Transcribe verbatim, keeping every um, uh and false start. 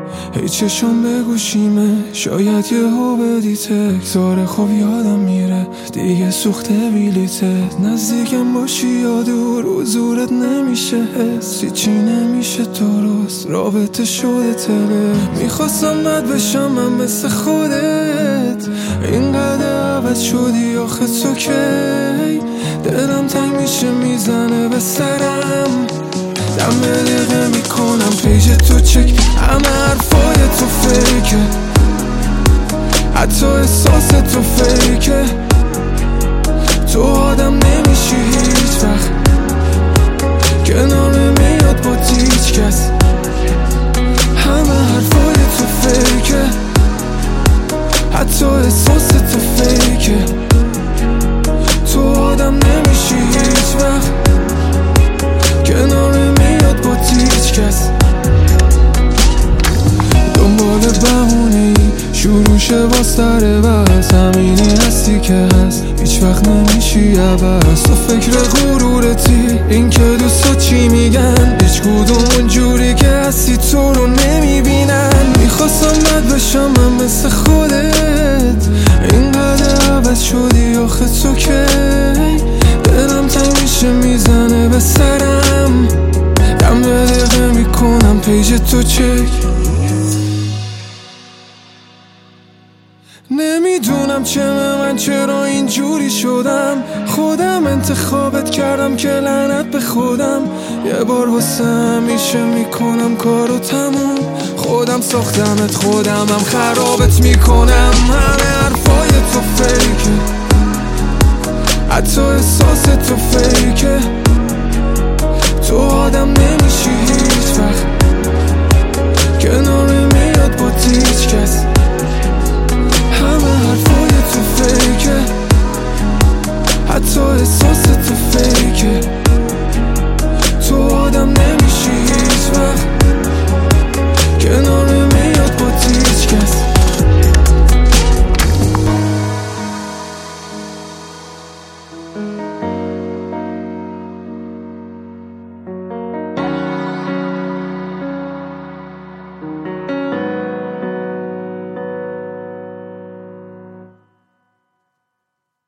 هی چشم به گوشیمه، شاید یه هو بدی تکزاره. خب یادم میره دیگه سوخته بیلیتت، نزدیکم باشی یا دور حضورت نمیشه حس، هیچی نمیشه درست، رابطه شده تله. میخواستم بد بشم من مثل خودت، اینقدر عوض شدی آخه تو کی؟ دلم تنگ میشه میزنه به سرم، دم دقیقه میکنم پیج تو چک، همه حرفای تو فیکه، حتی احساس تو فیکه. تو آدم نمیشی هیچ وقت، کنار نمیاد با هیچ کس، همه حرفای تو فیکه، حتی احساس تو فیکه. تو آدم نمیشی هیچ وقت، کنار نمیاد با هیچ کس. دنبال بهونه‌ای شروع شه با سر بس، همینی هستی که هست هیچ وقت نمیشی عوض. تو فکر غرورتی این که دوستا چی میگن، هیچ کدوم اونجوری که هستی تو رو نمیبینن. میخواستم بد بشم من مثل خودت، اینقدر عوض شدی آخه تو کی؟ دلم تنگ میشه میزنه به سرم، دم دقیقه میکنم پیج تو چک. نمیدونم چه من چرا اینجوری شدم، خودم انتخابت کردم که لعنت به خودم. یه بار واسه همیشه میکنم کارو تموم، خودم ساختمت خودمم خرابت میکنم. همه حرفای تو فیکه، حتی احساس تو فیکه. تو آدم نمی